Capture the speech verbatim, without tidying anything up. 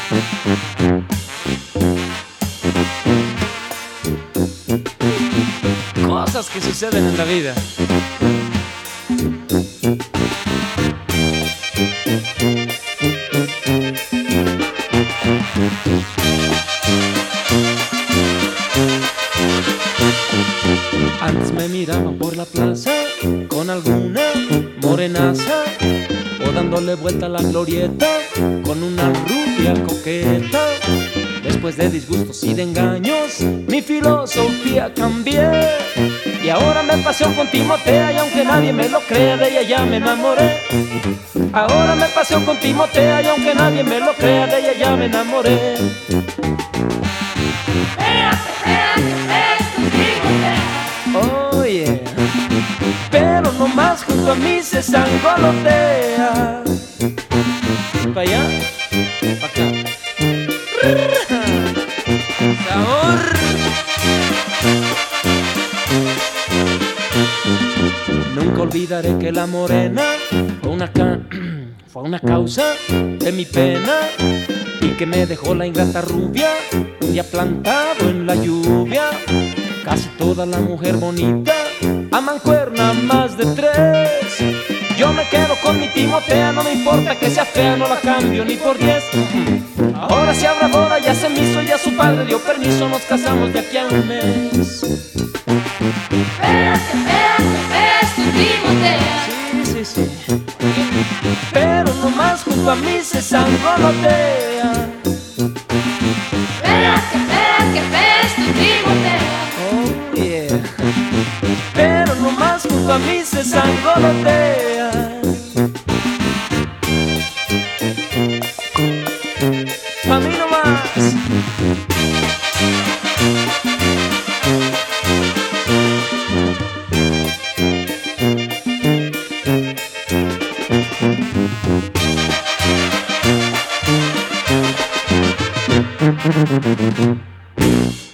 Cosas que suceden en la vida. Antes me miraba por la plaza con alguna morenaza, o dándole vuelta a la glorieta con una rubia coqueta. Después de disgustos y de engaños, mi filosofía cambié, y ahora me paseo con Timotea, y aunque nadie me lo crea, de ella ya me enamoré. Ahora me paseo con Timotea, y aunque nadie me lo crea, de ella ya me enamoré. Oh yeah. Pero no más junto a mí se sangolotea. Pa' allá, pa' acá. Sabor. Nunca olvidaré que la morena fue una, ca fue una causa de mi pena, y que me dejó la ingrata rubia un día plantado en la lluvia. Casi toda la mujer bonita a mancuerna más de tres. Yo me quedo con mi Timotea, no me importa que sea fea, no la cambio ni por diez. Ahora se habrá boda, ya se me hizo, ya su padre dio permiso, nos casamos de aquí a un mes. Fea, que fea, que fea es tu Timotea. Sí, sí, sí. Pero nomás junto a mí se sangolotea. Fea, que fea, que fea es tu Timotea. Oh yeah. Pero nomás junto a mí se sangolotea. Pa' mí nomás. Thank you.